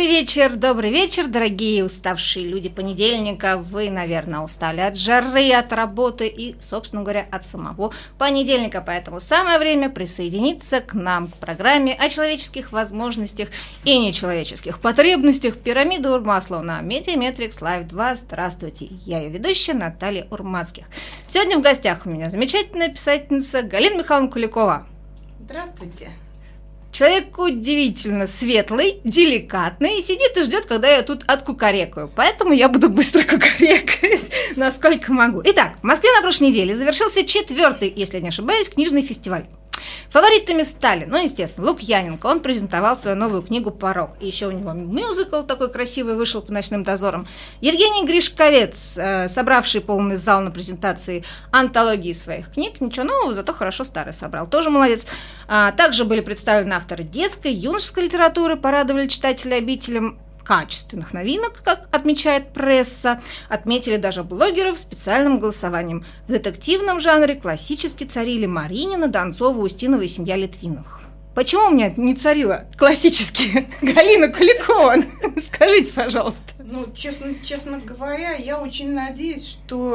Добрый вечер, дорогие уставшие люди понедельника. Вы, наверное, устали от жары, от работы и, собственно говоря, от самого понедельника. Поэтому самое время присоединиться к нам, к программе о человеческих возможностях и нечеловеческих потребностях «Пирамида Урмаслова» на Медиаметрикс Лайв 2. Здравствуйте, я ее ведущая Наталья Урмацких. Сегодня в гостях у меня замечательная писательница Галина Михайловна Куликова. Здравствуйте. Человек удивительно светлый, деликатный и сидит и ждет, когда я тут откукарекаю. Поэтому я буду быстро кукарекать, насколько могу. Итак, в Москве на прошлой неделе завершился 4-й, если не ошибаюсь, книжный фестиваль. Фаворитами стали, естественно, Лукьяненко. Он презентовал свою новую книгу «Порог». И еще у него мюзикл такой красивый вышел по «Ночным дозорам». Евгений Гришковец, собравший полный зал на презентации антологии своих книг. Ничего нового, зато хорошо старый собрал. Тоже молодец. Также были представлены авторы детской, юношеской литературы, порадовали читателей обителем качественных новинок, как отмечает пресса. Отметили даже блогеров специальным голосованием. В детективном жанре классически царили Маринина, Донцова, Устинова и семья Литвиновых. Почему у меня не царила классически Галина Куликова? Скажите, пожалуйста. Честно говоря, я очень надеюсь,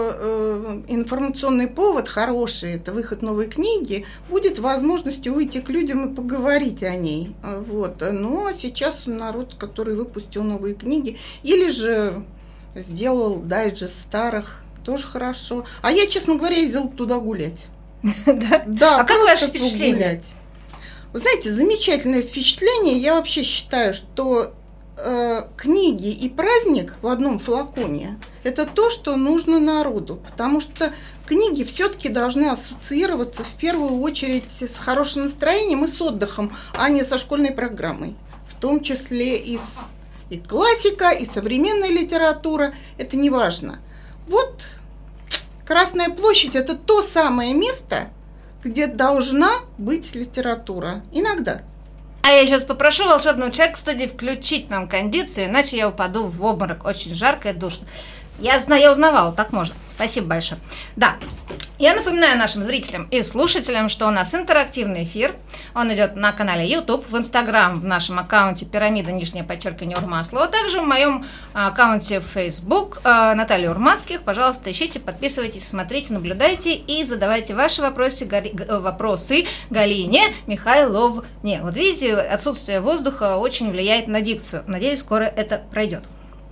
что информационный повод хороший, это выход новой книги, будет возможностью выйти к людям и поговорить о ней. Но сейчас народ, который выпустил новые книги, или же сделал дайджест старых, тоже хорошо. А я, честно говоря, ездила туда гулять. Да, а как ваше впечатление? Вы знаете, замечательное впечатление. Я вообще считаю, что книги и праздник в одном флаконе – это то, что нужно народу, потому что книги все-таки должны ассоциироваться в первую очередь с хорошим настроением и с отдыхом, а не со школьной программой, в том числе и классика, и современная литература. Это не важно. Вот Красная площадь – это то самое место, где должна быть литература. Иногда. А я сейчас попрошу волшебного человека в студии включить нам кондицию, иначе я упаду в обморок. Очень жарко и душно. Я узнавала, так можно. Спасибо большое. Да, я напоминаю нашим зрителям и слушателям, что у нас интерактивный эфир. Он идет на канале YouTube, в Instagram, в нашем аккаунте «Пирамида, _ Урмаслова», а также в моем аккаунте в Facebook Наталья Урмацких. Пожалуйста, ищите, подписывайтесь, смотрите, наблюдайте и задавайте ваши вопросы Галине Михайловне. Вот видите, отсутствие воздуха очень влияет на дикцию. Надеюсь, скоро это пройдет.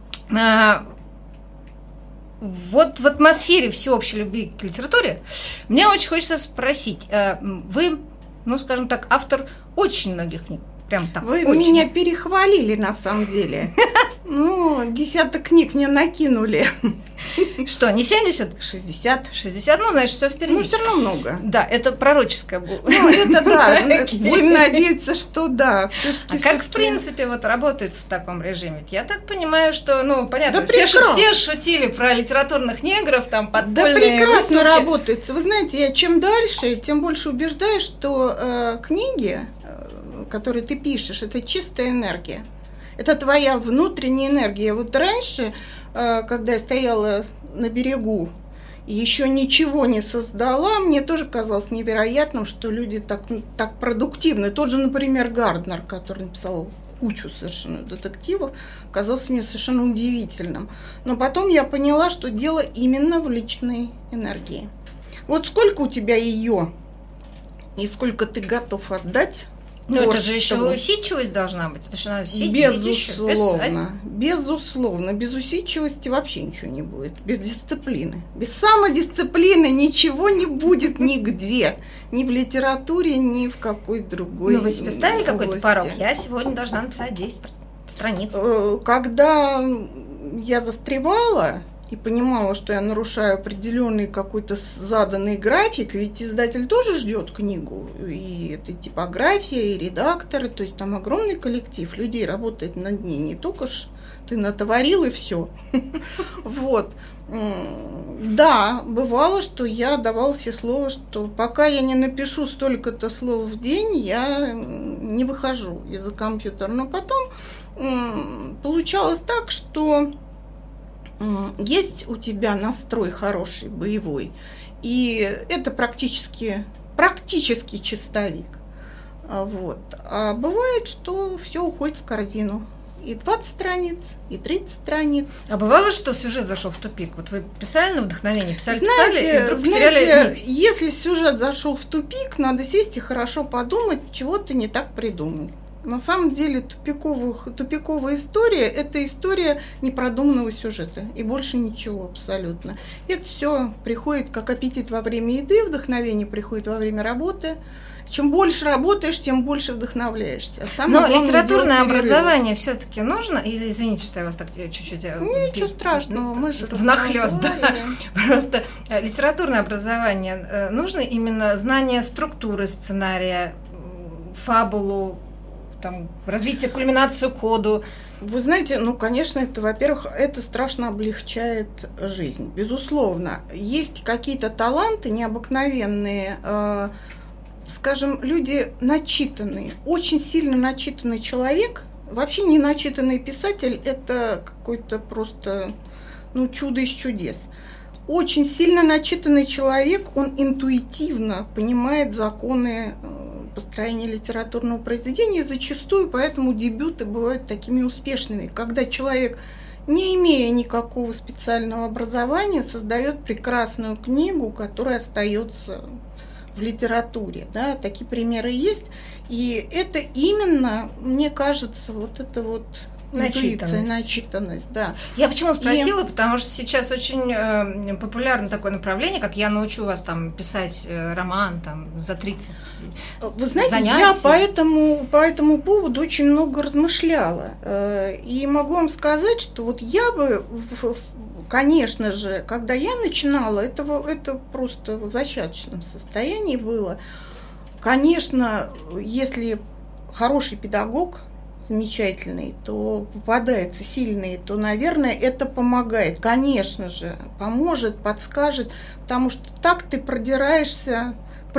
Вот в атмосфере всеобщей любви к литературе мне очень хочется спросить, вы, скажем так, автор очень многих книг, прям так. Вы очень. Меня перехвалили на самом деле. Десяток книг мне накинули. Что, не 70? 60. 60, значит, все впереди. Все равно много. Да, это пророческое было. Это да, будем надеяться, что да. А как, в принципе, работает в таком режиме? Я так понимаю, что, понятно, да все шутили про литературных негров, там, подпольные Да прекрасно высылки. Работает. Вы знаете, я чем дальше, тем больше убеждаюсь, что книги, которые ты пишешь, это чистая энергия. Это твоя внутренняя энергия. Вот раньше, когда я стояла на берегу и еще ничего не создала, мне тоже казалось невероятным, что люди так продуктивны. Тот же, например, Гарднер, который написал кучу совершенно детективов, казался мне совершенно удивительным. Но потом я поняла, что дело именно в личной энергии. Вот сколько у тебя ее и сколько ты готов отдать. Это же еще усидчивость должна быть. Это же надо сидеть. Безусловно. Без усидчивости вообще ничего не будет. Без дисциплины. Без самодисциплины ничего не будет нигде. Ни в литературе, ни в какой другой вы себе ставили какой-то порог? Я сегодня должна написать 10 страниц. Когда я застревала и понимала, что я нарушаю определенный какой-то заданный график, ведь издатель тоже ждет книгу, и это типография, и редакторы, то есть там огромный коллектив людей работает над ней, не только ж ты натоварил и все. Вот. Да, бывало, что я давала себе слово, что пока я не напишу столько-то слов в день, я не выхожу из-за компьютера. Но потом получалось так, что есть у тебя настрой хороший, боевой, и это практически чистовик. А бывает, что все уходит в корзину. и 20 страниц, и 30 страниц. А бывало, что сюжет зашел в тупик? Вот вы писали на вдохновение, писали, знаете, и вдруг потеряли нить? Если сюжет зашел в тупик, надо сесть и хорошо подумать, чего ты не так придумал. На самом деле тупиковая история – это история непродуманного сюжета, и больше ничего абсолютно. Это все приходит как аппетит во время еды, вдохновение приходит во время работы. Чем больше работаешь, тем больше вдохновляешься. Но литературное образование все-таки нужно? Или, извините, что я вас так чуть-чуть... Ничего страшного, мы же внахлёст, да. Просто литературное образование нужно именно знание структуры сценария, фабулу, там, развитие, кульминацию коду. Вы знаете, конечно, это, во-первых, это страшно облегчает жизнь. Безусловно, есть какие-то таланты необыкновенные, скажем, люди начитанные, очень сильно начитанный человек, вообще не начитанный писатель, это какой-то просто, чудо из чудес. Очень сильно начитанный человек, он интуитивно понимает законы построения литературного произведения, и зачастую поэтому дебюты бывают такими успешными, когда человек, не имея никакого специального образования, создает прекрасную книгу, которая остается в литературе, да, такие примеры есть, и это именно, мне кажется, вот это вот начитанность, да. Я почему спросила, потому что сейчас очень популярно такое направление, как я научу вас там писать роман там за 30 Вы знаете, занятий. Я по этому поводу очень много размышляла, и могу вам сказать, что вот я бы, конечно же, когда я начинала, это просто в зачаточном состоянии было. Конечно, если хороший педагог, замечательный, то попадается сильный, то, наверное, это помогает. Конечно же, поможет, подскажет, потому что так ты пробираешься.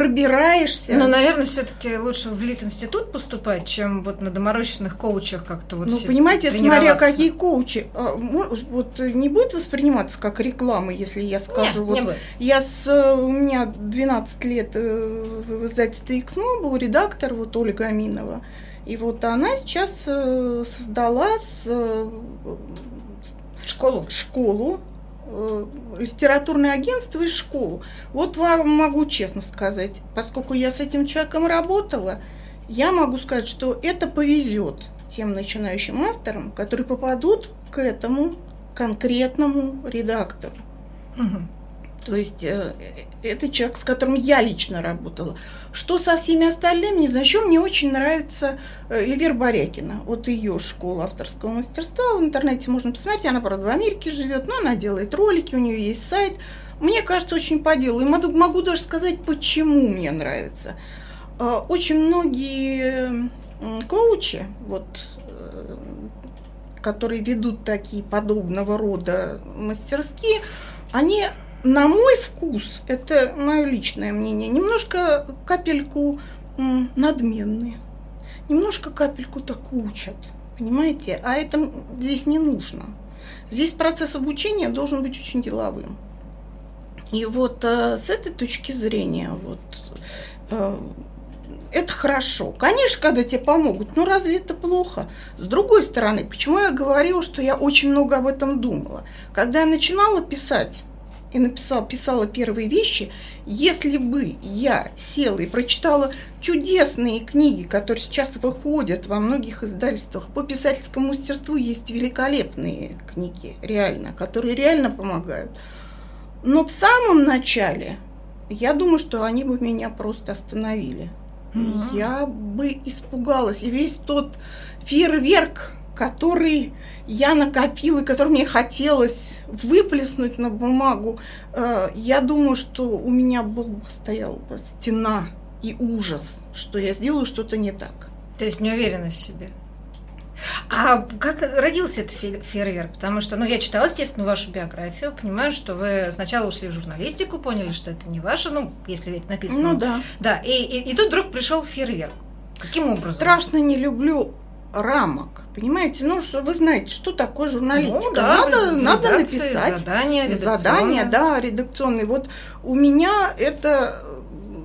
Но, наверное, все-таки лучше в Литинститут поступать, чем вот на доморощенных коучах как-то вот понимаете, смотря какие коучи. Вот не будет восприниматься как реклама, если я скажу. Нет, вот у меня 12 лет в издательстве «Эксмо» был редактор, вот Ольга Аминова. И вот она сейчас создала школу, литературное агентство и школу. Вот вам могу честно сказать, поскольку я с этим человеком работала, я могу сказать, что это повезет тем начинающим авторам, которые попадут к этому конкретному редактору. Угу. То есть это человек, с которым я лично работала. Что со всеми остальными, не знаю. Еще мне очень нравится Эльвира Борякина. Вот ее школа авторского мастерства. В интернете можно посмотреть. Она, правда, в Америке живет, но она делает ролики, у нее есть сайт. Мне кажется, очень по делу. И могу даже сказать, почему мне нравится. Очень многие коучи, которые ведут такие подобного рода мастерские, они... На мой вкус, это мое личное мнение, немножко капельку надменные, немножко капельку так учат, понимаете? А это здесь не нужно. Здесь процесс обучения должен быть очень деловым. И вот с этой точки зрения это хорошо. Конечно, когда тебе помогут, но разве это плохо? С другой стороны, почему я говорила, что я очень много об этом думала? Когда я начинала писать, и писала первые вещи, если бы я села и прочитала чудесные книги, которые сейчас выходят во многих издательствах, по писательскому мастерству есть великолепные книги, реально, которые реально помогают. Но в самом начале, я думаю, что они бы меня просто остановили. Mm-hmm. Я бы испугалась. И весь тот фейерверк, который я накопила, и который мне хотелось выплеснуть на бумагу, я думаю, что у меня стояла стена и ужас, что я сделаю что-то не так. То есть неуверенность в себе. А как родился этот фейерверк? Потому что, я читала, естественно, вашу биографию, понимаю, что вы сначала ушли в журналистику, поняли, что это не ваше, если ведь написано. Да. Да, и тут вдруг пришел фейерверк. Каким образом? Страшно не люблю рамок, понимаете? Вы знаете, что такое журналистика. Надо написать задания, да, редакционные. Вот у меня это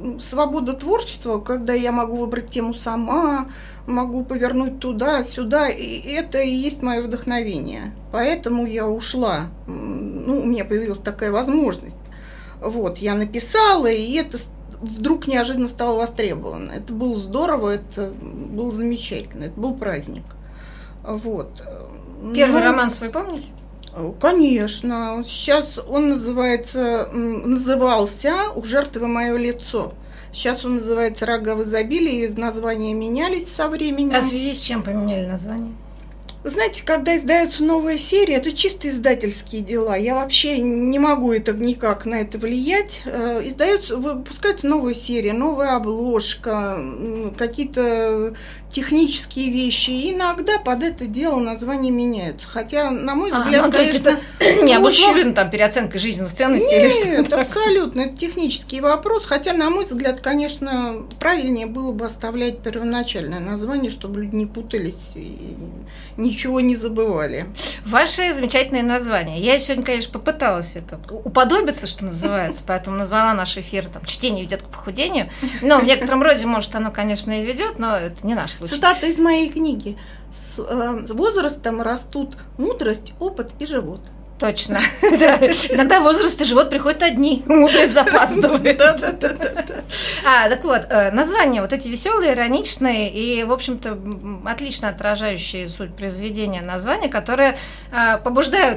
свобода творчества, когда я могу выбрать тему сама, могу повернуть туда-сюда, и это и есть мое вдохновение. Поэтому я ушла. Ну, у меня появилась такая возможность. Вот, я написала, и это вдруг неожиданно стало востребовано. Это было здорово, это было замечательно, это был праздник. Вот. Первый роман свой помните? Конечно. Сейчас он назывался «У жертвы мое лицо». Сейчас он называется «Рога в изобилии», названия менялись со временем. А в связи с чем поменяли название? Вы знаете, когда издается новая серия, это чисто издательские дела. Я вообще не могу никак на это влиять. Выпускается новая серия, новая обложка, какие-то технические вещи. И иногда под это дело названия меняются. Хотя, на мой взгляд, конечно, не обусловлено там переоценкой жизненных ценностей или что-то. Нет, абсолютно, это технический вопрос. Хотя, на мой взгляд, конечно, правильнее было бы оставлять первоначальное название, чтобы люди не путались и ничего не забывали. Ваши замечательные названия. Я сегодня, конечно, попыталась это уподобиться, что называется, поэтому назвала наш эфир там «Чтение ведет к похудению». Но в некотором роде, может, оно, конечно, и ведет, но это не наш случай. Цитата из моей книги. С возрастом растут мудрость, опыт и живот. Точно. Иногда возраст и живот приходят одни, мудрость запаздывает. Так вот, названия вот эти веселые, ироничные и, в общем-то, отлично отражающие суть произведения названия, которые побуждают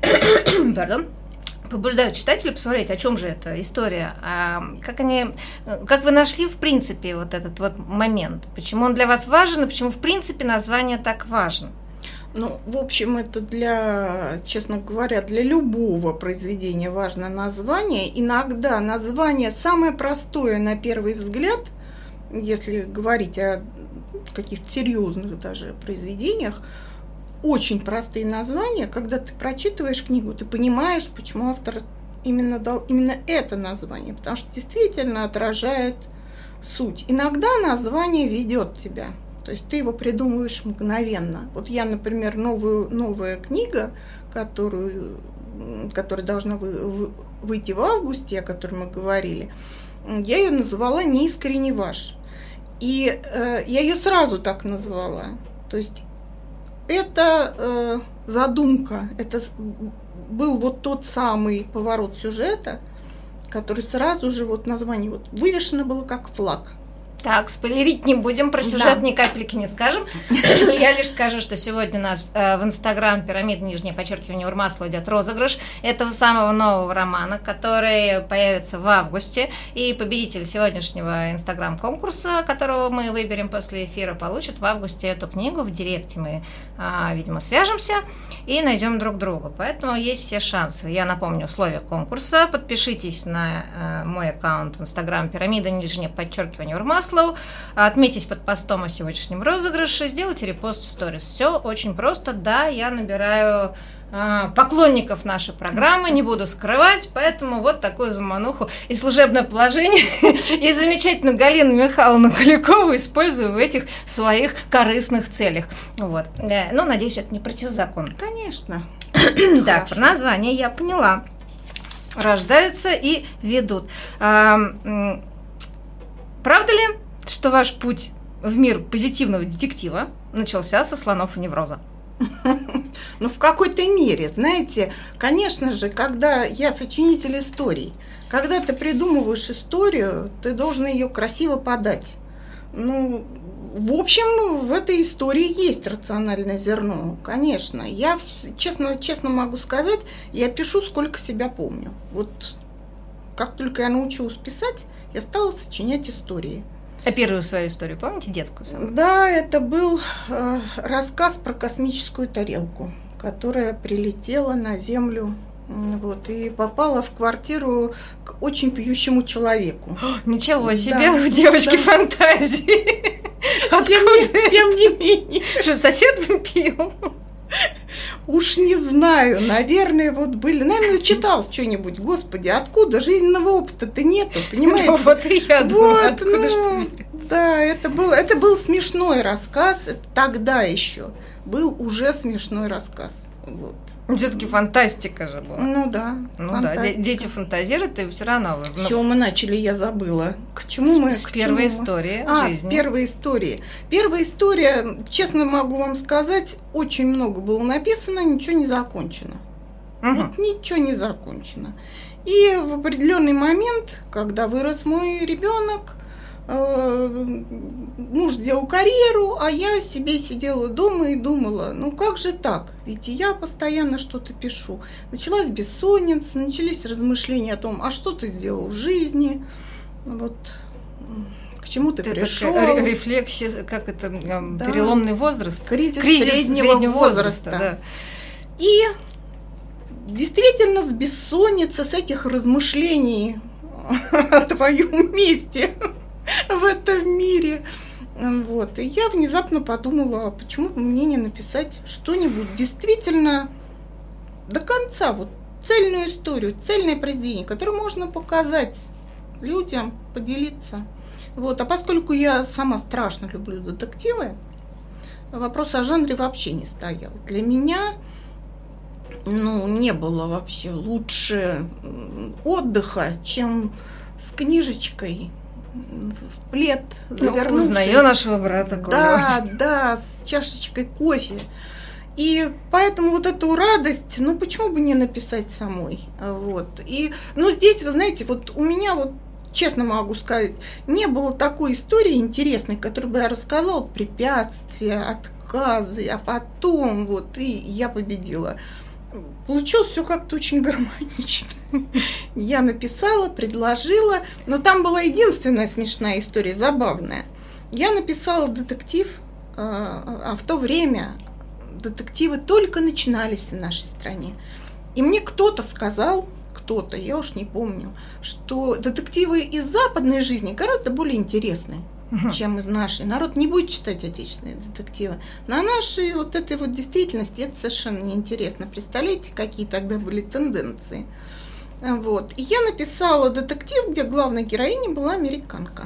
читателя посмотреть, о чем же эта история, как вы нашли, в принципе, вот этот вот момент, почему он для вас важен и почему, в принципе, название так важно. Ну, в общем, это честно говоря, для любого произведения важно название. Иногда название самое простое на первый взгляд, если говорить о каких-то серьезных даже произведениях, очень простые названия, когда ты прочитываешь книгу, ты понимаешь, почему автор именно дал именно это название, потому что действительно отражает суть. Иногда название ведет тебя, то есть ты его придумываешь мгновенно. Вот я, например, новая книга, которая должна выйти в августе, о которой мы говорили, я ее назвала «Неискренне ваш». И я ее сразу так назвала. То есть это задумка, это был вот тот самый поворот сюжета, который сразу же вот название вот вывешено было как флаг. Так, спойлерить не будем, про сюжет ни капельки не скажем. Я лишь скажу, что сегодня у нас в Инстаграм пирамида, нижнее подчеркивание, Урмасло идет розыгрыш этого самого нового романа, который появится в августе. И победитель сегодняшнего Инстаграм-конкурса, которого мы выберем после эфира, получит в августе эту книгу. В директе мы, видимо, свяжемся и найдем друг друга. Поэтому есть все шансы. Я напомню условия конкурса. Подпишитесь на мой аккаунт в Инстаграм пирамида, нижнее подчеркивание, Урмасло. Отметьтесь под постом о сегодняшнем розыгрыше, сделайте репост в сторис. Все очень просто. Да, я набираю поклонников нашей программы, не буду скрывать, поэтому вот такую замануху и служебное положение и замечательную Галину Михайловну Куликову использую в этих своих корыстных целях. Вот. Ну, надеюсь, это не противозаконно. Конечно. Так, про название я поняла. Рождаются и ведут. Правда ли, что ваш путь в мир позитивного детектива начался со слонов и невроза? Ну, в какой-то мере, знаете, конечно же, когда я сочинитель историй, когда ты придумываешь историю, ты должен ее красиво подать. Ну, в общем, в этой истории есть рациональное зерно, конечно. Я честно могу сказать, я пишу, сколько себя помню. Вот как только я научилась писать, я стала сочинять истории. А первую свою историю помните, детскую самую? Да, это был рассказ про космическую тарелку, которая прилетела на Землю вот, и попала в квартиру к очень пьющему человеку. Ничего себе, у девочки фантазии. Тем не менее. Что, сосед пил? Уж не знаю, наверное, вот были. Наверное, читал что-нибудь. Господи, откуда жизненного опыта-то нету, понимаете? Вот и я думаю, откуда что. Да, это был смешной рассказ тогда еще. был уже смешной рассказ. Вот. Все-таки фантастика же была. Ну да. Дети фантазируют, и все равно. С чего мы начали, я забыла. К чему мы? С первой истории жизни. С первой истории. Первая история, честно могу вам сказать, очень много было написано, ничего не закончено. Вот ничего не закончено. И в определенный момент, когда вырос мой ребенок, муж сделал карьеру, а я себе сидела дома и думала, ну как же так? Ведь я постоянно что-то пишу. Началась бессонница, начались размышления о том, а что ты сделал в жизни, вот к чему ты пришел. Рефлексия, как это, переломный возраст? Кризис среднего возраста. Да. И действительно с бессонницы, с этих размышлений о твоем месте в этом мире. Вот. И я внезапно подумала, почему бы мне не написать что-нибудь действительно до конца, вот цельную историю, цельное произведение, которое можно показать людям, поделиться. Вот. А поскольку я сама страшно люблю детективы, вопрос о жанре вообще не стоял. Для меня не было вообще лучше отдыха, чем с книжечкой в плед завернувшись. Узнаю нашего брата Колю. Да, с чашечкой кофе. И поэтому вот эту радость, почему бы не написать самой? Вот. И, здесь, вы знаете, вот у меня, вот честно могу сказать, не было такой истории интересной, которую бы я рассказала, препятствия, отказы, а потом вот и я победила. Получилось все как-то очень гармонично. Я написала, предложила, но там была единственная смешная история, забавная. Я написала детектив, а в то время детективы только начинались в нашей стране. И мне кто-то сказал, я уж не помню, что детективы из западной жизни гораздо более интересны, чем из нашей. Народ не будет читать отечественные детективы. На нашей вот этой вот действительности это совершенно неинтересно. Представляете, какие тогда были тенденции. Вот. И я написала детектив, где главной героиней была американка.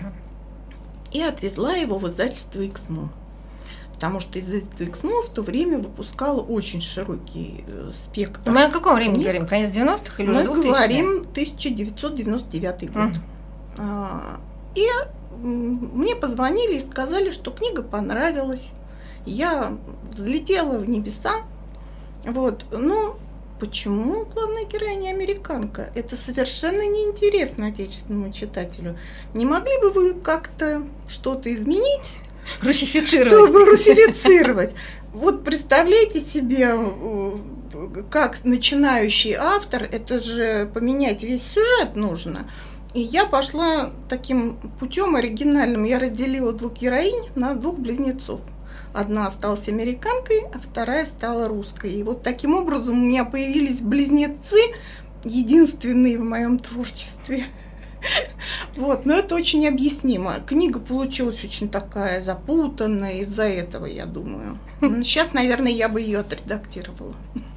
И отвезла его в издательство «Эксмо». Потому что издательство «Эксмо» в то время выпускало очень широкий спектр. Мы о каком времени говорим? Конец 90-х или уже 2000-х? Мы говорим 1999 год. И мне позвонили и сказали, что книга понравилась. Я взлетела в небеса. Вот. Почему главная героиня американка? Это совершенно неинтересно отечественному читателю. Не могли бы вы как-то что-то изменить? Чтобы русифицировать. Вот представляете себе, как начинающий автор, это же поменять весь сюжет нужно. И я пошла таким путем оригинальным. Я разделила двух героинь на двух близнецов. Одна осталась американкой, а вторая стала русской. И вот таким образом у меня появились близнецы, единственные в моем творчестве. Вот, но это очень объяснимо. Книга получилась очень такая запутанная из-за этого, я думаю. Сейчас, наверное, я бы ее отредактировала.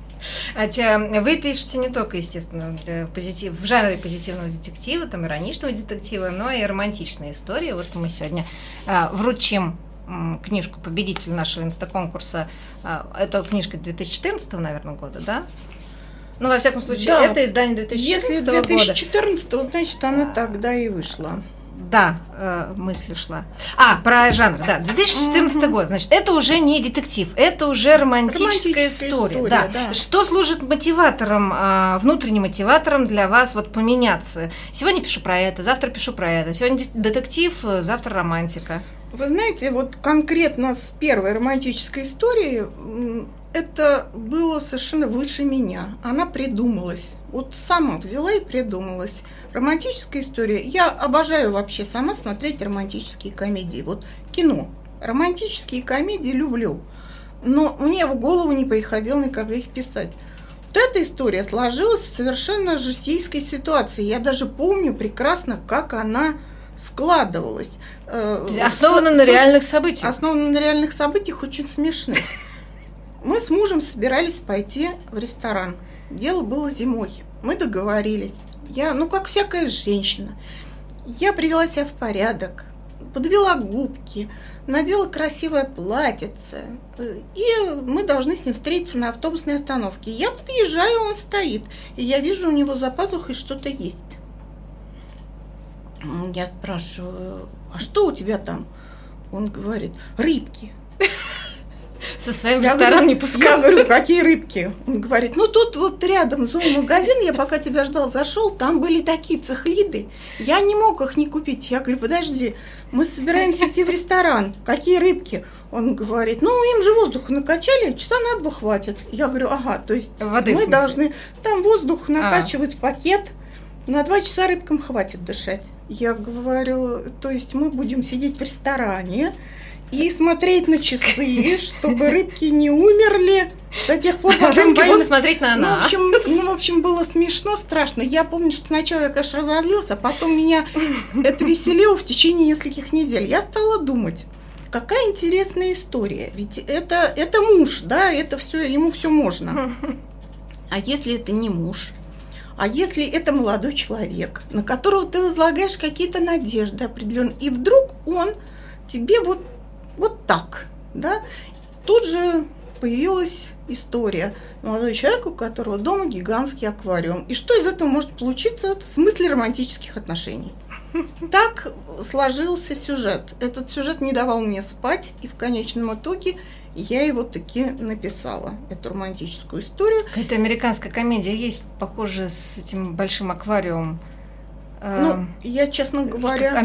Вы пишете не только, естественно, в жанре позитивного детектива, там, ироничного детектива, но и романтичные истории. Вот мы сегодня вручим книжку победителю нашего инстаконкурса. Это книжка 2014, наверное, года, да? Во всяком случае, да. Это издание 2014 года. Если 2014, значит, она тогда и вышла. Да, мысль ушла. Про жанр, да, 2014 год. Значит, это уже не детектив, это уже романтическая история. Да. Что служит мотиватором, внутренним мотиватором для вас вот поменяться? Сегодня пишу про это, завтра пишу про это. Сегодня детектив, завтра романтика. Вы знаете, вот конкретно с первой романтической историей это было совершенно выше меня. Она придумалась. Вот сама взяла и придумалась. Романтическая история. Я обожаю вообще сама смотреть романтические комедии. Вот кино. Романтические комедии люблю. Но мне в голову не приходило никогда их писать. Вот эта история сложилась в совершенно житейской ситуации. Я даже помню прекрасно, как она складывалась. Основана на реальных событиях. Основана на реальных событиях, очень смешных. Мы с мужем собирались пойти в ресторан. Дело было зимой. Мы договорились. Я, как всякая женщина, я привела себя в порядок, подвела губки, надела красивое платьице, и мы должны с ним встретиться на автобусной остановке. Я подъезжаю, он стоит, и я вижу, у него за пазухой что-то есть. Я спрашиваю, а что у тебя там? Он говорит, рыбки. Со своим в ресторан не пускал. Я говорю, какие рыбки? Он говорит, ну тут вот рядом зоомагазин, я пока тебя ждал, зашел, там были такие цихлиды, я не мог их не купить. Я говорю, подожди, мы собираемся идти в ресторан, какие рыбки? Он говорит, ну им же воздух накачали, часа на 2 хватит. Я говорю, ага, то есть воды, мы должны там воздух накачивать в пакет, на 2 часа рыбкам хватит дышать. Я говорю, то есть мы будем сидеть в ресторане и смотреть на часы, чтобы рыбки не умерли до тех пор, пока рыбки будут смотреть на нас. В общем, было смешно, страшно. Я помню, что сначала я, конечно, разозлилась, а потом меня это веселило в течение нескольких недель. Я стала думать, какая интересная история. Ведь это муж, да, это все, ему все можно. А если это не муж? А если это молодой человек, на которого ты возлагаешь какие-то надежды определенные, и вдруг он тебе вот так, да? Тут же появилась история. Молодой человек, у которого дома гигантский аквариум. И что из этого может получиться в смысле романтических отношений? Так сложился сюжет. Этот сюжет не давал мне спать, и в конечном итоге я его таки написала, эту романтическую историю. Какая-то американская комедия есть, похожая с этим большим аквариумом. Ну, я, честно говоря,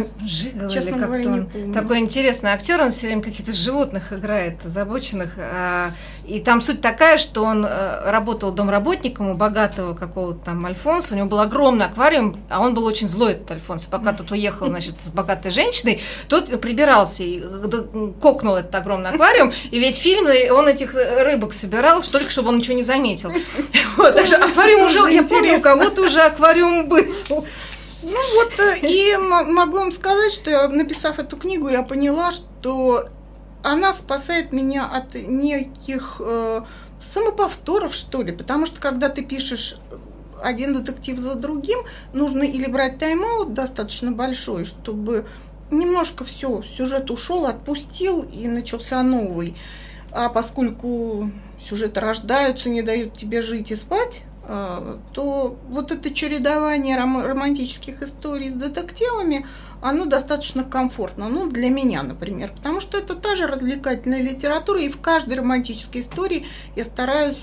не помню. Такой интересный актер, он все время каких-то животных играет, озабоченных. И там суть такая, что он работал домработником у богатого какого-то там Альфонса, у него был огромный аквариум, а он был очень злой, этот Альфонс. Пока тот уехал, значит, с богатой женщиной, тот прибирался и кокнул этот огромный аквариум, и весь фильм он этих рыбок собирал, только чтобы он ничего не заметил. Даже аквариум уже, я помню, у кого-то уже аквариум был. Ну вот, и могу вам сказать, что написав эту книгу, я поняла, что она спасает меня от неких самоповторов, что ли, потому что когда ты пишешь один детектив за другим, нужно или брать тайм-аут достаточно большой, чтобы немножко все, сюжет ушел, отпустил и начался новый. А поскольку сюжеты рождаются, не дают тебе жить и спать, то вот это чередование романтических историй с детективами, оно достаточно комфортно, ну, для меня, например, потому что это та же развлекательная литература, и в каждой романтической истории я стараюсь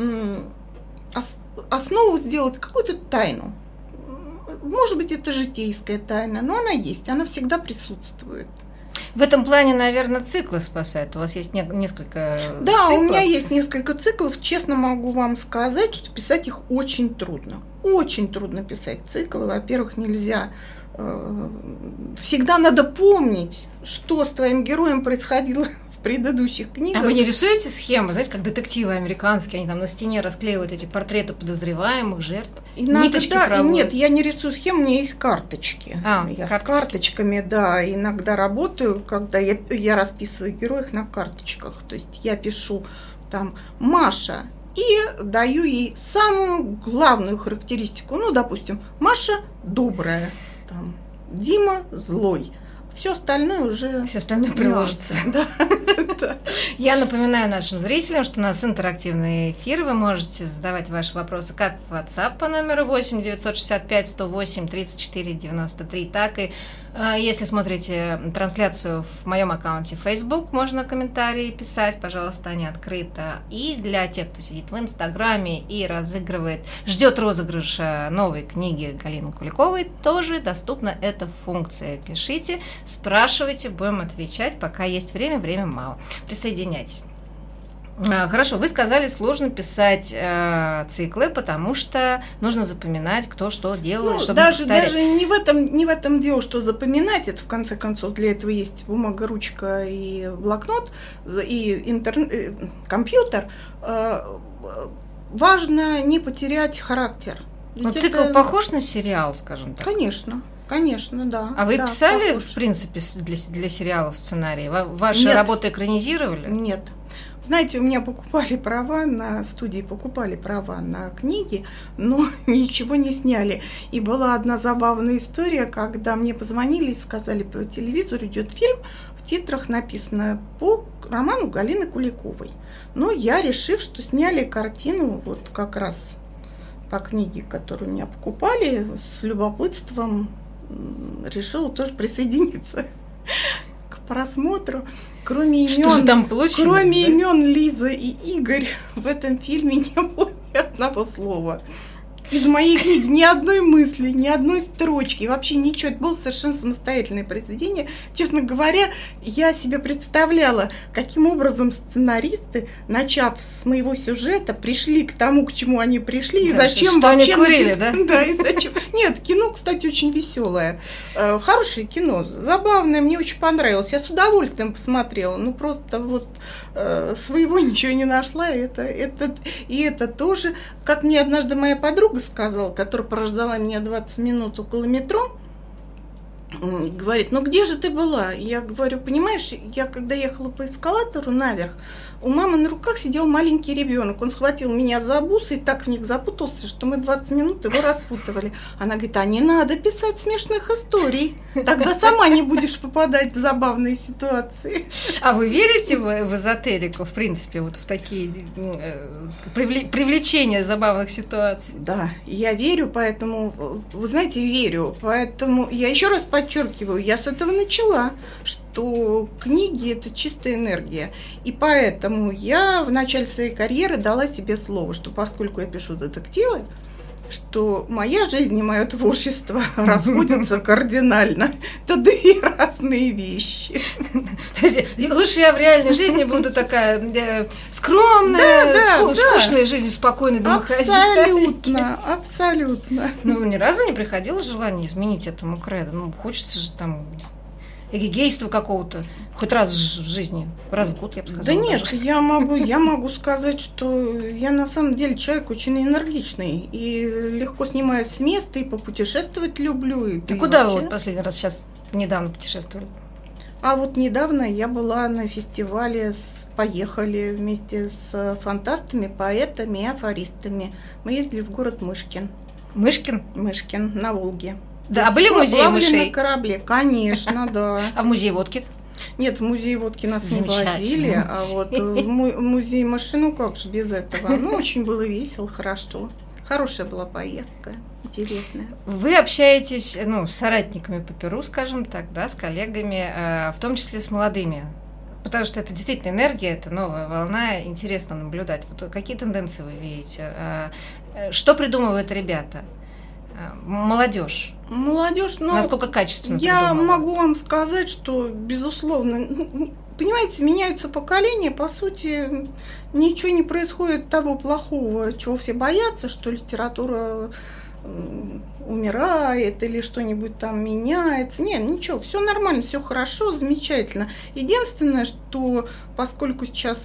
основу сделать какую-то тайну. Может быть, это житейская тайна, но она есть, она всегда присутствует. В этом плане, наверное, циклы спасают. У вас есть несколько Да, циклов. У меня есть несколько циклов. Честно могу вам сказать, что писать их очень трудно. Очень трудно писать циклы. Во-первых, нельзя... Всегда надо помнить, что с твоим героем происходило в предыдущих книгах. А вы не рисуете схемы? Знаете, как детективы американские, они там на стене расклеивают эти портреты подозреваемых, жертв, ниточки проводят? Нет, я не рисую схемы, у меня есть карточки. Я с карточками, да, иногда работаю, когда я расписываю героев на карточках. То есть я пишу там Маша и даю ей самую главную характеристику. Ну, допустим, Маша добрая, там, Дима злой. Все остальное уже... Все остальное приложится. Да. Я напоминаю нашим зрителям, что у нас интерактивный эфир. Вы можете задавать ваши вопросы как в WhatsApp по номеру 8 965 108 34 93, так и если смотрите трансляцию в моем аккаунте Facebook, можно комментарии писать, пожалуйста, они открыты. И для тех, кто сидит в Инстаграме и ждет розыгрыша новой книги Галины Куликовой, тоже доступна эта функция. Пишите, спрашивайте, будем отвечать, пока есть время мало. Присоединяйтесь. Хорошо, вы сказали, сложно писать циклы, потому что нужно запоминать, кто что делал, чтобы даже не в этом дело, что запоминать, это в конце концов для этого есть бумага, ручка и блокнот, и компьютер. Важно не потерять характер. Но цикл похож на сериал, скажем так? Конечно, да. А вы писали, в принципе, для сериалов сценарии? Ваши работы экранизировали? Нет. Знаете, у меня покупали права на студии, покупали права на книги, но ничего не сняли. И была одна забавная история, когда мне позвонили и сказали, по телевизору идет фильм, в титрах написано по роману Галины Куликовой. Но я, решив, что сняли картину вот как раз по книге, которую у меня покупали, с любопытством решила тоже присоединиться к просмотру. Кроме имен Лиза и Игорь в этом фильме не было ни одного слова. Из моей книги ни одной мысли, ни одной строчки, вообще ничего. Это было совершенно самостоятельное произведение. Честно говоря, я себе представляла, каким образом сценаристы, начав с моего сюжета, пришли к тому, к чему они пришли, да, и зачем что вообще... они курили, да? Да, и зачем... Нет, кино, кстати, очень веселое. Хорошее кино, забавное, мне очень понравилось. Я с удовольствием посмотрела, ну просто вот своего ничего не нашла. И это тоже, как мне однажды моя подруга сказала, которая прождала меня 20 минут около метро, говорит, ну где же ты была? Я говорю, понимаешь, я когда ехала по эскалатору наверх, у мамы на руках сидел маленький ребенок. Он схватил меня за бусы и так в них запутался, что мы 20 минут его распутывали. Она говорит, а не надо писать смешных историй, тогда сама не будешь попадать в забавные ситуации. А вы верите в эзотерику, в принципе, вот в такие привлечения забавных ситуаций? Да, я верю, поэтому, вы знаете, верю, поэтому я еще раз подчеркиваю, я с этого начала, что книги – это чистая энергия, и поэтому я в начале своей карьеры дала себе слово, что поскольку я пишу детективы, что моя жизнь и мое творчество расходятся кардинально. Это две разные вещи. Лучше я в реальной жизни буду такая скромная, скучная жизнь, спокойной домохозяйкой. Абсолютно. Ну, ни разу не приходило желание изменить этому кредо? Ну, хочется же там эгегейства какого-то, хоть раз в жизни, раз в год, я бы сказала. Да нет, я могу сказать, что я на самом деле человек очень энергичный, и легко снимаюсь с места, и попутешествовать люблю. И куда вы вот последний раз сейчас недавно путешествовали? А вот недавно я была на фестивале «Поехали» вместе с фантастами, поэтами и афористами. Мы ездили в город Мышкин. Мышкин, на Волге. Да, а были в музее мышей? На корабле, конечно, да. А в музее водки? Нет, в музей водки нас не водили, а вот в музей мышей, ну как же без этого. Ну, очень было весело, хорошо. Хорошая была поездка, интересная. Вы общаетесь, ну, с соратниками по перу, скажем так, да, с коллегами, в том числе с молодыми, потому что это действительно энергия, это новая волна, интересно наблюдать. Вот какие тенденции вы видите? Что придумывают ребята? Молодежь, ну, насколько качественно я придумала? Могу вам сказать, что, безусловно, понимаете, меняются поколения, по сути, ничего не происходит того плохого, чего все боятся, что литература умирает или что-нибудь там меняется. Нет, ничего, все нормально, все хорошо, замечательно. Единственное, что поскольку сейчас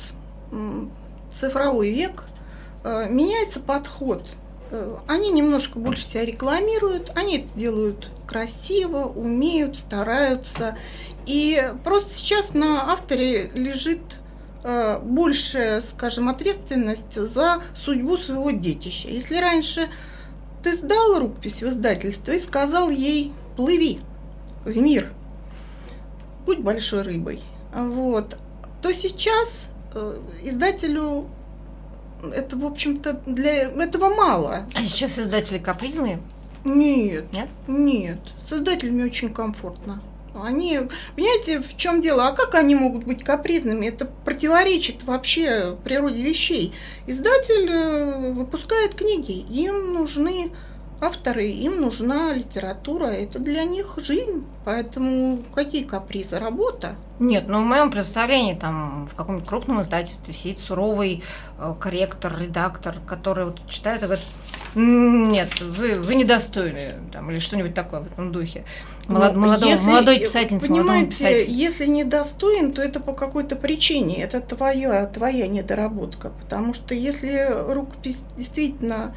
цифровой век, меняется подход. Они немножко больше себя рекламируют, они это делают красиво, умеют, стараются. И просто сейчас на авторе лежит большая, скажем, ответственность за судьбу своего детища. Если раньше ты сдал рукопись в издательство и сказал ей «плыви в мир, будь большой рыбой», вот, то сейчас издателю это, в общем-то, для этого мало. А сейчас издатели капризные? Нет. С издателями очень комфортно. Они, понимаете, в чем дело? А как они могут быть капризными? Это противоречит вообще природе вещей. Издатель выпускает книги, им нужны авторы, им нужна литература, это для них жизнь. Поэтому какие капризы? Работа. Нет, ну в моем представлении там в каком-нибудь крупном издательстве сидит суровый корректор, редактор, который вот читает и говорит: нет, вы недостойны, там, или что-нибудь такое в этом духе. Молодой писательница, молодому писателю. Если недостоин, то это по какой-то причине, это твоя недоработка, потому что если рукопись действительно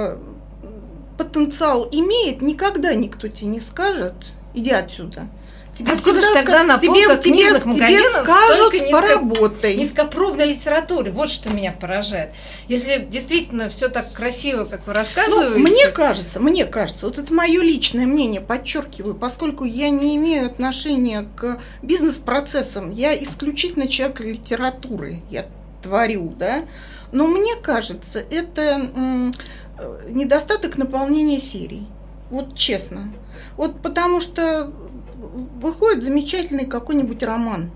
потенциал имеет, никогда никто тебе не скажет: иди отсюда. Откуда же тогда на полках книжных магазинов скажут, столько поработай. низкопробной литературы? Вот что меня поражает. Если действительно все так красиво, как вы рассказываете... Мне кажется, вот это мое личное мнение, подчеркиваю, поскольку я не имею отношения к бизнес-процессам, я исключительно человек литературы, я творю, да, но мне кажется, это недостаток наполнения серий, вот честно. Вот потому что выходит замечательный какой-нибудь роман,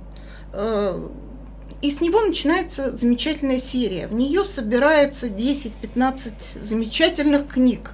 и с него начинается замечательная серия. В нее собирается 10-15 замечательных книг.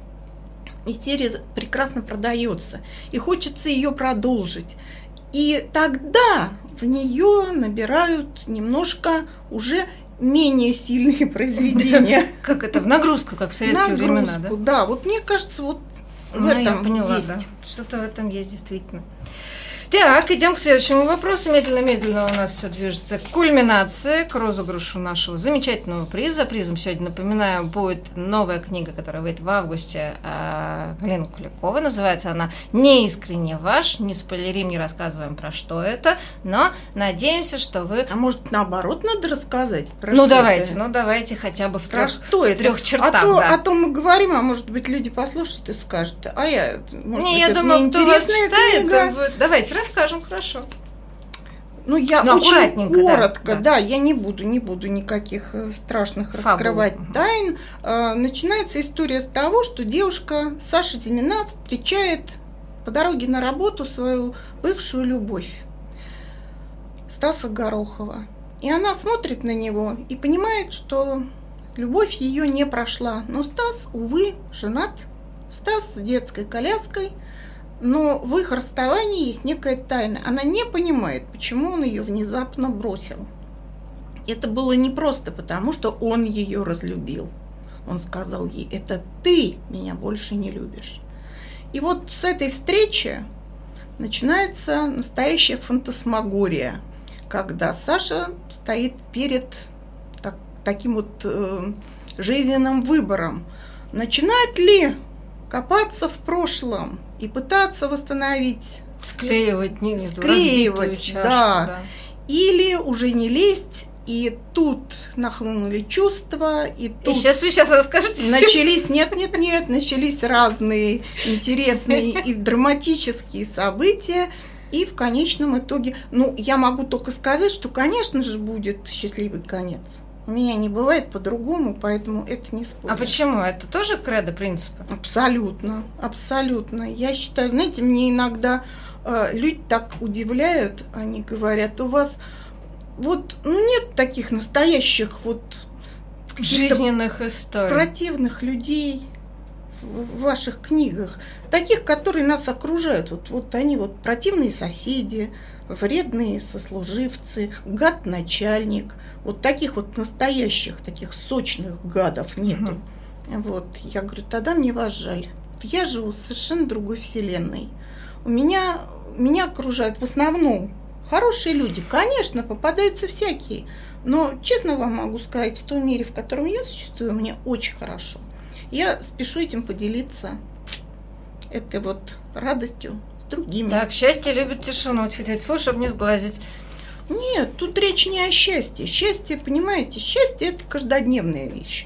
И серия прекрасно продается. И хочется ее продолжить. И тогда в нее набирают немножко уже менее сильные произведения. Как это, в нагрузку, как в советские времена, да? Да, вот мне кажется, вот в этом я поняла, есть. Да. Что-то в этом есть действительно. Так, идем к следующему вопросу. Медленно-медленно у нас все движется к кульминации, к розыгрышу нашего замечательного приза. Призом сегодня, напоминаю, будет новая книга, которая выйдет в августе, Галины Куликовой. Называется она «Неискренне ваш». Не спойлерим, не рассказываем, про что это, но надеемся, что вы... А может, наоборот, надо рассказать? Давайте хотя бы в трех чертах. А то мы говорим, а может быть, люди послушают и скажут, я думаю, кто вас читает, давайте расскажем, хорошо. Я очень коротко, да, я не буду никаких страшных раскрывать тайн. Начинается история с того, что девушка Саша Зимина встречает по дороге на работу свою бывшую любовь Стаса Горохова. И она смотрит на него и понимает, что любовь ее не прошла. Но Стас, увы, женат. Стас с детской коляской. Но в их расставании есть некая тайна. Она не понимает, почему он ее внезапно бросил. Это было не просто потому, что он ее разлюбил. Он сказал ей: это ты меня больше не любишь. И вот с этой встречи начинается настоящая фантасмагория, когда Саша стоит перед таким вот жизненным выбором. Начинает ли копаться в прошлом и пытаться восстановить, склеивать чашу, да. Или уже не лезть, и тут нахлынули чувства, и тут... И сейчас вы расскажете. Начались разные интересные и драматические события, и в конечном итоге, я могу только сказать, что, конечно же, будет счастливый конец. У меня не бывает по-другому, поэтому это не спорно. А почему? Это тоже кредо принципа? Абсолютно, абсолютно. Я считаю, знаете, мне иногда люди так удивляют, они говорят, у вас нет таких настоящих жизненных историй, противных людей в ваших книгах, таких, которые нас окружают. Вот они противные соседи, вредные сослуживцы, гад-начальник. Вот таких настоящих, таких сочных гадов нету. Я говорю, тогда мне вас жаль. Я живу в совершенно другой вселенной. Меня окружают в основном хорошие люди. Конечно, попадаются всякие. Но, честно вам могу сказать, в том мире, в котором я существую, мне очень хорошо. Я спешу этим поделиться этой радостью с другими. Так, счастье любит тишину, чтобы не сглазить. Нет, тут речь не о счастье. Счастье, понимаете, счастье – это каждодневная вещь.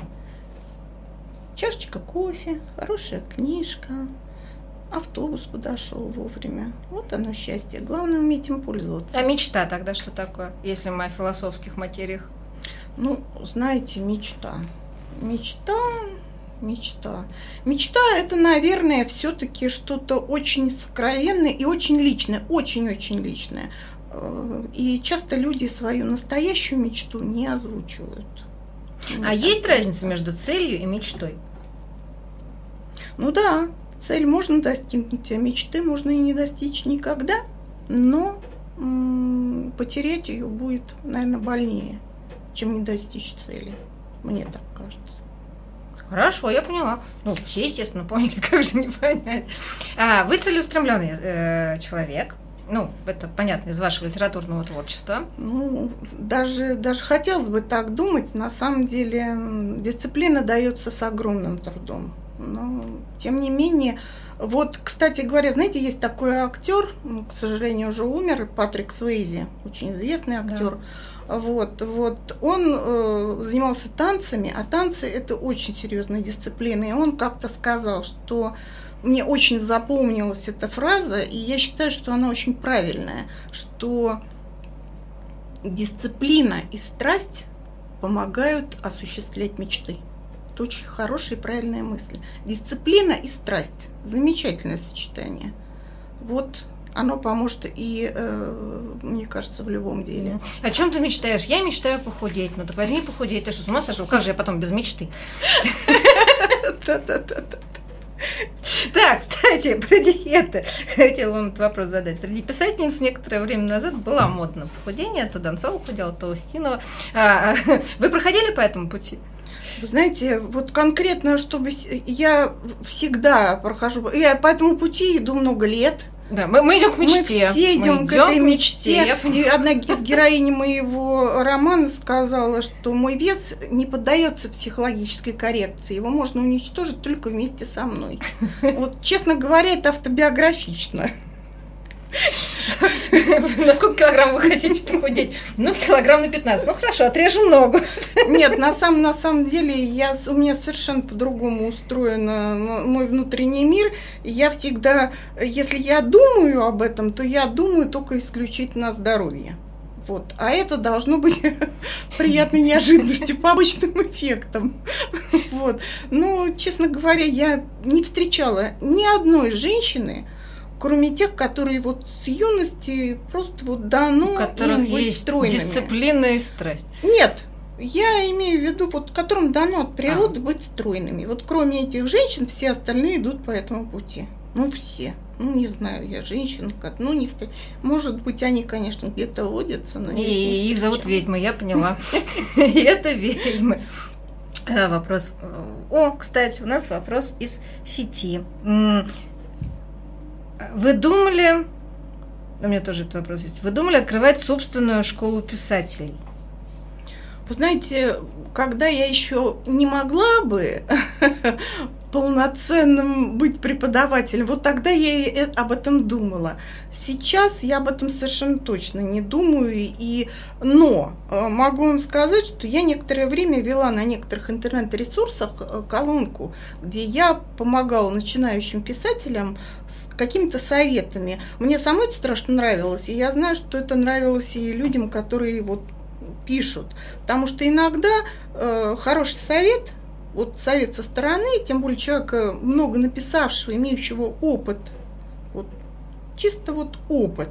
Чашечка кофе, хорошая книжка, автобус подошел вовремя. Вот оно счастье. Главное уметь им пользоваться. А мечта тогда что такое, если мы о философских материях? Знаете, мечта. Мечта – это, наверное, все-таки что-то очень сокровенное и очень личное, очень-очень личное. И часто люди свою настоящую мечту не озвучивают. Есть разница между целью и мечтой? Да, цель можно достигнуть, а мечты можно и не достичь никогда, но потерять ее будет, наверное, больнее, чем не достичь цели. Мне так кажется. Хорошо, я поняла. Все, естественно, поняли, как же не понять. Вы целеустремленный человек. Это понятно из вашего литературного творчества. Даже хотелось бы так думать. На самом деле дисциплина дается с огромным трудом. Но, тем не менее, вот, кстати говоря, знаете, есть такой актер, к сожалению, уже умер, Патрик Суэйзи, очень известный актер. Да. Вот он занимался танцами, а танцы – это очень серьезная дисциплина. И он как-то сказал, что мне очень запомнилась эта фраза, и я считаю, что она очень правильная, что дисциплина и страсть помогают осуществлять мечты. Это очень хорошая и правильная мысль. Дисциплина и страсть – замечательное сочетание. Вот оно поможет и, мне кажется, в любом деле. О чем ты мечтаешь? Я мечтаю похудеть. Ну так возьми похудей. Ты что, с ума сошел? Как же я потом без мечты? Так, кстати, про диеты. Хотела вам этот вопрос задать. Среди писательниц некоторое время назад было модно похудение. То Донцова худела, то Устинова. Вы проходили по этому пути? Вы знаете, вот конкретно, чтобы я всегда прохожу, я по этому пути иду много лет. Да, мы идем к мечте. Мы все идем к этой мечте. И одна из героинь моего романа сказала, что мой вес не поддается психологической коррекции. Его можно уничтожить только вместе со мной. Вот, честно говоря, это автобиографично. На сколько килограмм вы хотите похудеть? Ну, килограмм на 15. Ну, хорошо, отрежем ногу. Нет, на самом деле у меня совершенно по-другому устроен мой внутренний мир. И я всегда, если я думаю об этом, то я думаю только исключительно о здоровье. Вот. А это должно быть приятной неожиданностью, побочным эффектом. Вот. Но, честно говоря, я не встречала ни одной женщины, кроме тех, которые вот с юности просто вот дано им быть стройными. Дисциплина и страсть. Нет, я имею в виду, вот которым дано от природы быть стройными. Вот кроме этих женщин, все остальные идут по этому пути. Ну, все. Ну, не знаю, я женщина, ну, не встречала. Может быть, они, конечно, где-то водятся, но и их зовут ведьмы, я поняла. И это ведьмы. Вопрос. Кстати, у нас вопрос из сети. Вы думали, у меня тоже этот вопрос есть, вы думали открывать собственную школу писателей? Вы знаете, когда я еще не могла бы полноценным быть преподавателем, вот тогда я об этом думала. Сейчас я об этом совершенно точно не думаю, но могу вам сказать, что я некоторое время вела на некоторых интернет-ресурсах колонку, где я помогала начинающим писателям с какими-то советами. Мне самой это страшно нравилось, и я знаю, что это нравилось и людям, которые вот пишут, потому что иногда хороший совет, вот совет со стороны, тем более человека много написавшего, имеющего опыт, вот, чисто вот опыт,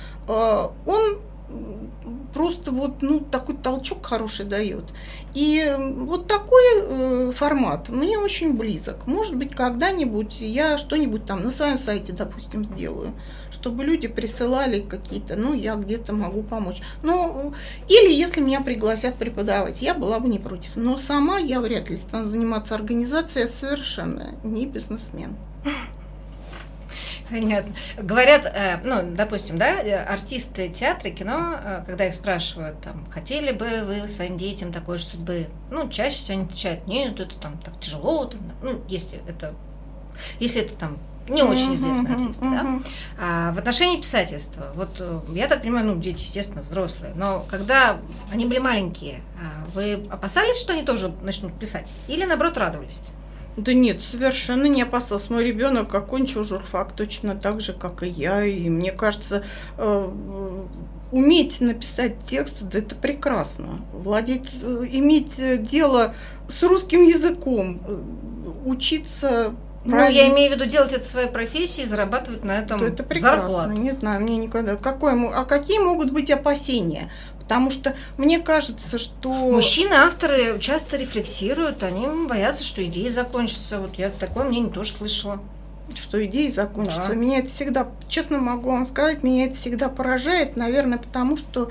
он просто вот, ну, такой толчок хороший дает. И вот такой формат мне очень близок. Может быть, когда-нибудь я что-нибудь там на своем сайте, допустим, сделаю, чтобы люди присылали какие-то, ну, я где-то могу помочь. Ну, или если меня пригласят преподавать, я была бы не против. Но сама я вряд ли стану заниматься организацией, я совершенно не бизнесмен. Понятно. Говорят, ну, допустим, да, артисты театра, кино, когда их спрашивают, там, хотели бы вы своим детям такой же судьбы, ну, чаще всего они отвечают, нет, это там так тяжело, там, ну, если это там не очень известные артисты, да. А в отношении писательства, вот я так понимаю, ну, дети, естественно, взрослые, но когда они были маленькие, вы опасались, что они тоже начнут писать, или наоборот радовались? Да нет, совершенно не опасалась. Мой ребенок окончил журфак точно так же, как и я. И мне кажется, уметь написать текст, да это прекрасно. Иметь дело с русским языком, учиться. Ну, я имею в виду делать это своей профессией, зарабатывать на этом это прекрасно. Зарплату. Не знаю, мне никогда. Какие могут быть опасения? Потому что мне кажется, что... Мужчины-авторы часто рефлексируют, они боятся, что идеи закончатся. Вот я такое мнение тоже слышала. Что идеи закончатся. Да. Меня это всегда, честно могу вам сказать, меня это всегда поражает, наверное, потому что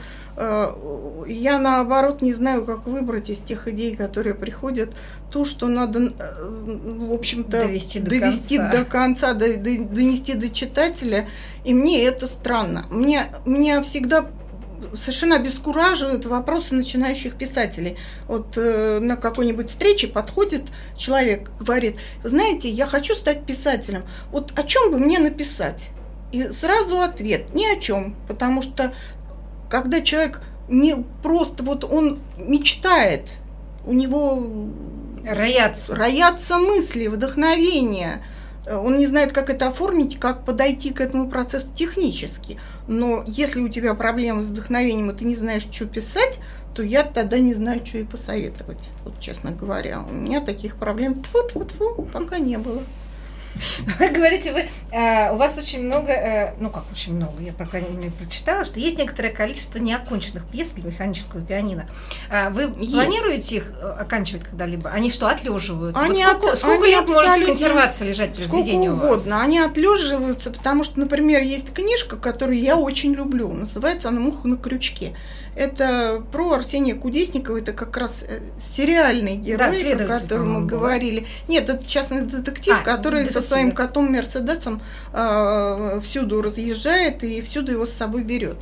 я, наоборот, не знаю, как выбрать из тех идей, которые приходят, ту, что надо, в общем-то, довести до конца, донести до читателя. И мне это странно. Мне всегда совершенно обескураживают вопросы начинающих писателей. Вот на какой-нибудь встрече подходит человек, говорит: знаете, я хочу стать писателем, вот о чем бы мне написать? И сразу ответ: ни о чем, потому что когда человек не просто вот он мечтает, у него роятся мысли, вдохновение. Он не знает, как это оформить, как подойти к этому процессу технически. Но если у тебя проблемы с вдохновением, и ты не знаешь, что писать, то я тогда не знаю, что и посоветовать. Вот честно говоря, у меня таких проблем пока не было. Вы говорите, у вас очень много, ну как очень много, я, по крайней мере, прочитала, что есть некоторое количество неоконченных пьес для механического пианино. Вы планируете их оканчивать когда-либо? Они что, отлеживаются? Сколько лет может в консервации лежать произведение у вас? Угодно. Они отлеживаются, потому что, например, есть книжка, которую я очень люблю. Называется она «Муха на крючке». Это про Арсения Кудесникова, это как раз сериальный герой, о котором мы говорили. Нет, это частный детектив, который со своим котом Мерседесом всюду разъезжает и всюду его с собой берет.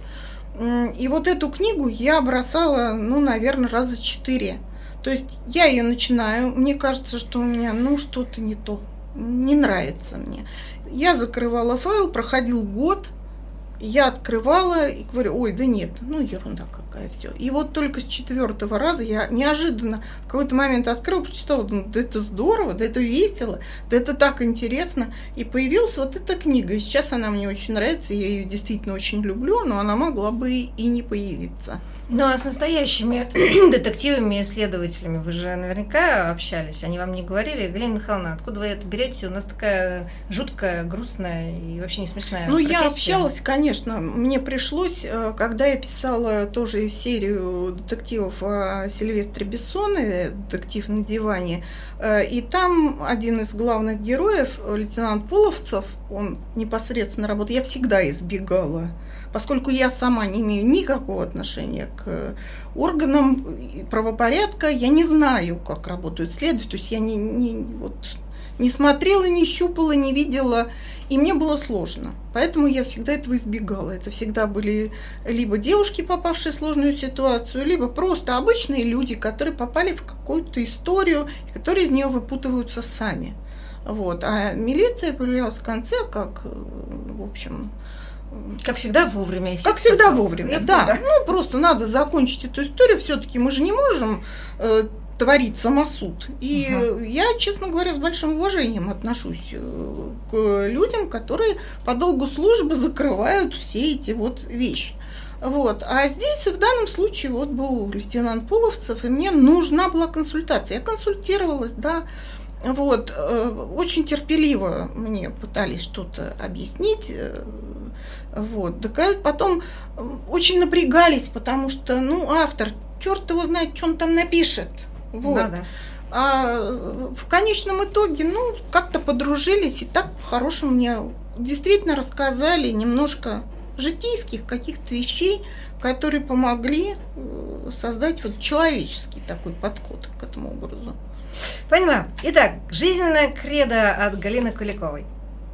И вот эту книгу я бросала, наверное, раза 4. То есть я ее начинаю, мне кажется, что у меня, что-то не то, не нравится мне. Я закрывала файл, проходил год, я открывала и говорю: ой, да нет, ерунда какая, все. И вот только с 4-го раза я неожиданно в какой-то момент открыла, прочитала, думаю: да это здорово, да это весело, да это так интересно. И появилась вот эта книга, и сейчас она мне очень нравится, я ее действительно очень люблю, но она могла бы и не появиться. Ну, а с настоящими детективами и исследователями вы же наверняка общались, они вам не говорили: Галина Михайловна, откуда вы это берете? У нас такая жуткая, грустная и вообще не смешная профессия. Я общалась, конечно. Мне пришлось, когда я писала тоже серию детективов о Сильвестре Бессонове, «Детектив на диване», и там один из главных героев, лейтенант Половцев, он непосредственно работал, я всегда избегала, поскольку я сама не имею никакого отношения к органам правопорядка, я не знаю, как работают следователи, то есть я не смотрела, не щупала, не видела, и мне было сложно. Поэтому я всегда этого избегала. Это всегда были либо девушки, попавшие в сложную ситуацию, либо просто обычные люди, которые попали в какую-то историю, которые из нее выпутываются сами. Вот. А милиция появлялась в конце, как, в общем... Как всегда вовремя. Как всегда вовремя, да. Просто надо закончить эту историю. Все-таки мы же не можем творить самосуд. И я, честно говоря, с большим уважением отношусь к людям, которые по долгу службы закрывают все эти вещи. А здесь в данном случае был лейтенант Половцев, и мне нужна была консультация. Я консультировалась, да. Очень терпеливо мне пытались что-то объяснить. Потом очень напрягались, потому что, автор, черт его знает, что он там напишет. А в конечном итоге, как-то подружились, и так по-хорошему мне действительно рассказали немножко житейских каких-то вещей, которые помогли создать человеческий такой подход к этому образу. Поняла. Итак, жизненная кредо от Галины Куликовой.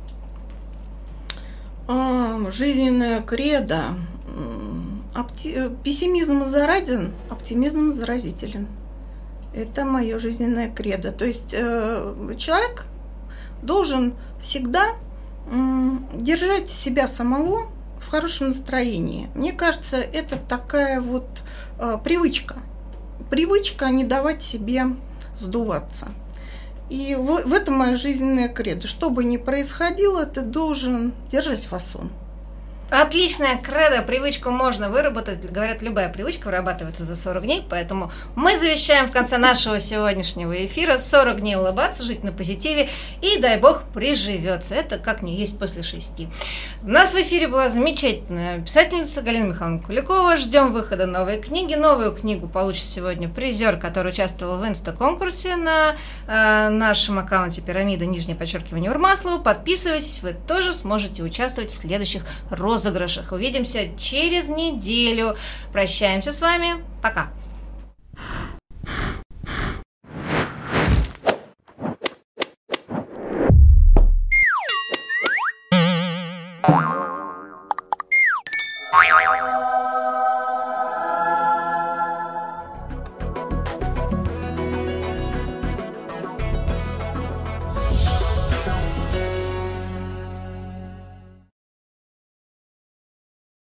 Жизненная кредо. Пессимизм заразен, оптимизм заразителен. Это мое жизненное кредо. То есть человек должен всегда держать себя самого в хорошем настроении. Мне кажется, это такая привычка. Привычка не давать себе сдуваться. И в этом моя жизненная кредо. Что бы ни происходило, ты должен держать фасон. Отличная кредо, привычку можно выработать. Говорят, любая привычка вырабатывается за 40 дней, поэтому мы завещаем в конце нашего сегодняшнего эфира 40 дней улыбаться, жить на позитиве, и, дай бог, приживется. Это как не есть после 6. У нас в эфире была замечательная писательница Галина Михайловна Куликова. Ждем выхода новой книги. Новую книгу получит сегодня призер, который участвовал в инста-конкурсе на нашем аккаунте «Пирамида», _ Урмаслова. Подписывайтесь, вы тоже сможете участвовать в следующих розыгрышах. Увидимся через неделю. Прощаемся с вами. Пока.